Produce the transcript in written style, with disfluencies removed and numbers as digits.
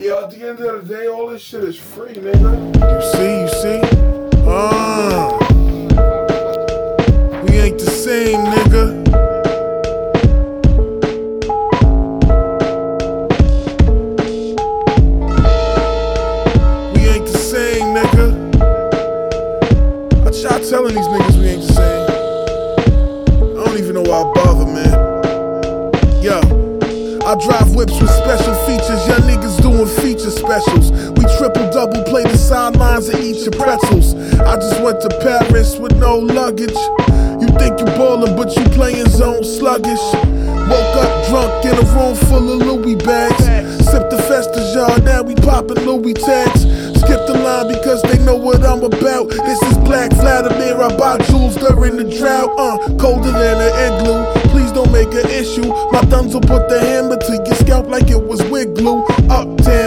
Yo, at the end of the day, all this shit is free, nigga. You see? We ain't the same, nigga. We ain't the same, nigga. I try telling these niggas we ain't the same. I don't even know why I bother, man. Yo. I drive whips with special features, young niggas doing feature specials. We triple-double play the sidelines and eat your pretzels. I just went to Paris with no luggage. You think you ballin', but you playin' zone sluggish. Woke up drunk in a room full of Louis bags. Sipped the Festus yard, now we poppin' Louis tags. Skip the line because they know what I'm about. This is Black Vladimir, I buy jewels during the drought. Colder than an igloo, please don't make an issue. My thumbs will put the hammer to your scalp like it was wig glue. Uptown